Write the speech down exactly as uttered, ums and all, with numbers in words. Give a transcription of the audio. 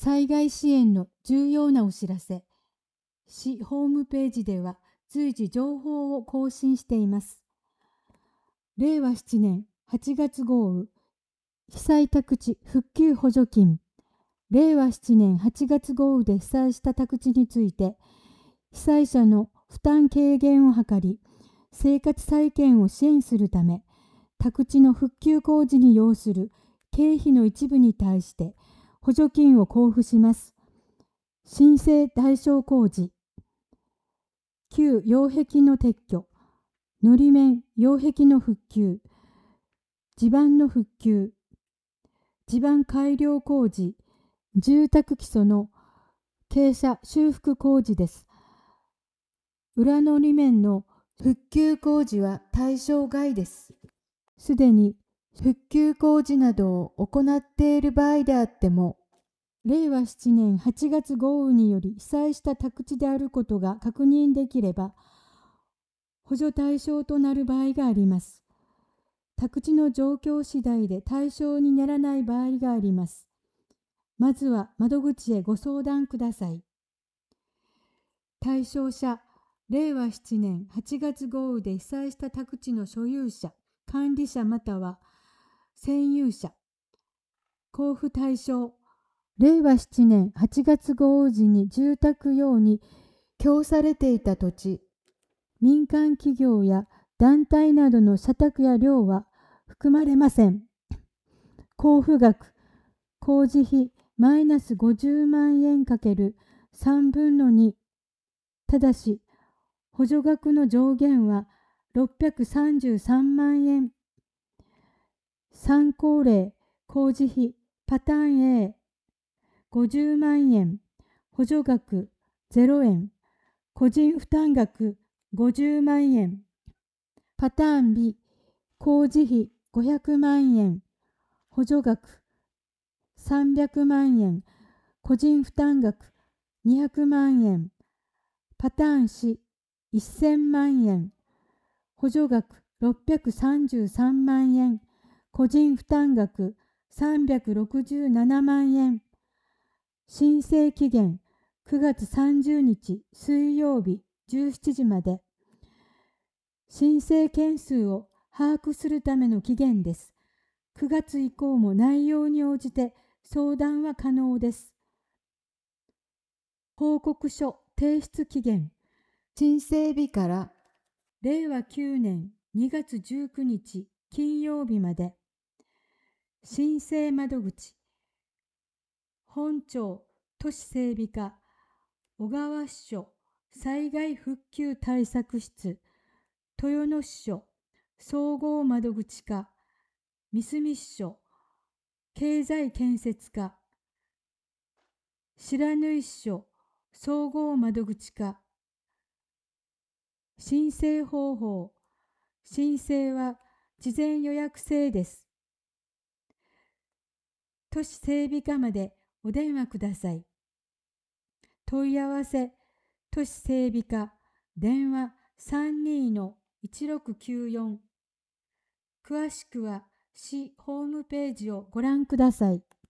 災害支援の重要なお知らせ。市ホームページでは随時情報を更新しています。れいわななねんはちがつ豪雨被災宅地復旧補助金。れいわななねんはちがつ豪雨で被災した宅地について、被災者の負担軽減を図り、生活再建を支援するため、宅地の復旧工事に要する経費の一部に対して補助金を交付します。申請対象工事、旧擁壁の撤去、のり面擁壁の復旧、地盤の復旧、地盤改良工事、住宅基礎の傾斜修復工事です。裏のり面の復旧工事は対象外です。すでに復旧工事などを行っている場合であっても、れいわななねんはちがつ豪雨により被災した宅地であることが確認できれば、補助対象となる場合があります。宅地の状況次第で対象にならない場合があります。まずは窓口へご相談ください。対象者、れいわななねんはちがつ豪雨で被災した宅地の所有者、管理者または占有者。交付対象、れいわななねんはちがつ豪雨時に住宅用に供されていた土地、民間企業や団体などの社宅や寮は含まれません。交付額、工事費マイナスごじゅうまんえん ×さんぶんのに。ただし、補助額の上限はろっぴゃくさんじゅうさんまんえん。参考例、工事費パターン A、ごじゅうまんえん、補助額ゼロえん、個人負担額ごじゅうまんえん。パターン B、工事費ごひゃくまんえん、補助額さんびゃくまんえん、個人負担額にひゃくまんえん。パターン C、せんまんえん、補助額ろっぴゃくさんじゅうさんまんえん、個人負担額さんびゃくろくじゅうななまんえん。申請期限くがつさんじゅうにち水曜日じゅうしちじまで。申請件数を把握するための期限です。くがつ以降も内容に応じて相談は可能です。報告書提出期限、申請日かられいわきゅうねんにがつじゅうくにち金曜日まで。申請窓口、本庁都市整備課小川支所災害復旧対策室、豊野支所総合窓口課、三隅支所経済建設課、白縫支所総合窓口課。申請方法、申請は事前予約制です。都市整備課までお電話ください。問い合わせ、都市整備課、電話 さんにーのいちろくきゅうよん。詳しくは市ホームページをご覧ください。